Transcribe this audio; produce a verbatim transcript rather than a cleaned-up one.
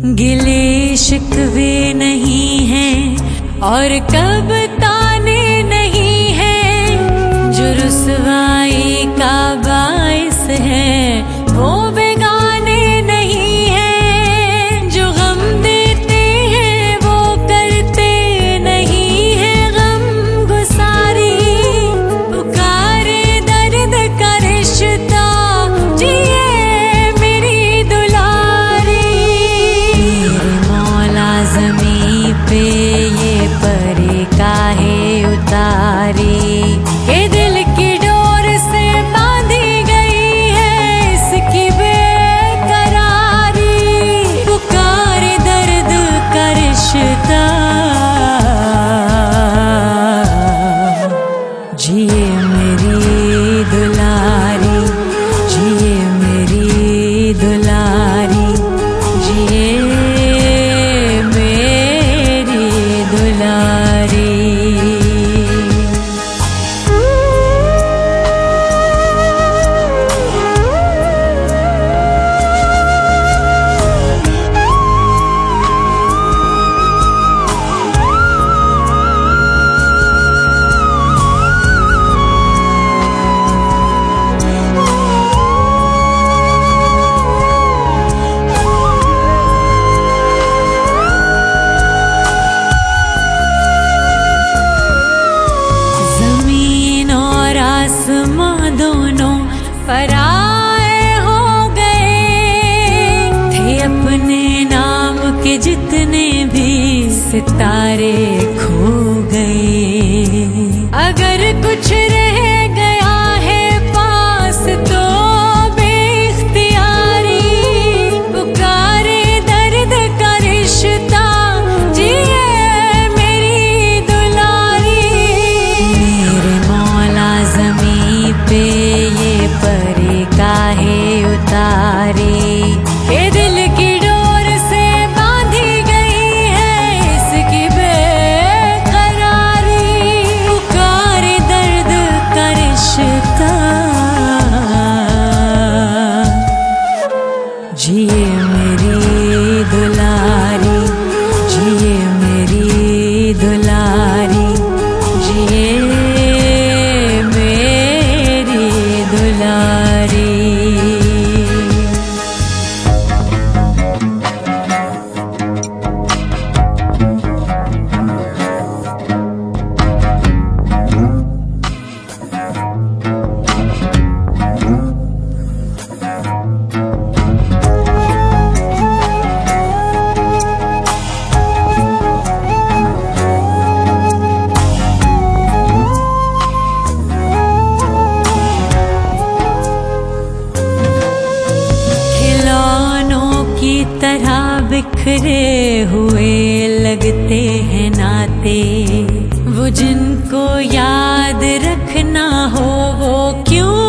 गिले शिकवे नहीं हैं और कब ताने नहीं हैं, जो रुसवाई का बाइस है वो बेगाने नहीं हैं, जो गम देते हैं वो करते नहीं हैं गम गुसारी, पुकारे दर्द का रिश्ता जिए मेरी दुलारी। मेरे मौला ज़मीं पे ये परे काहे उतारी, के दिल की डोर से बांधी गई है इसकी बेकरारी, पुकारे दर्द का रिश्ता जिए मेरी दुलारी, जिए मेरी दुलारी, जिए मेरी दुलारी। आसमां दोनों पराए हो गए थे, अपने नाम के जितने भी सितारे खो गए। अगर कुछ रह गया है पास तो बेइख्तियारी, पुकारे दर्द का रिश्ता जिए मेरी दुलारी। मेरे मौला ज़मीं पे ये परे काहे उतारी, के दिल की डोर से बांधी गई है इसकी बेकरारी, पुकारे दर्द का रिश्ता जिए मेरी दुलारी, जिए मेरी दुलारी, जिए मेरी दुलारी। तरह बिखरे हुए लगते हैं नाते, वो जिनको याद रखना हो वो क्यों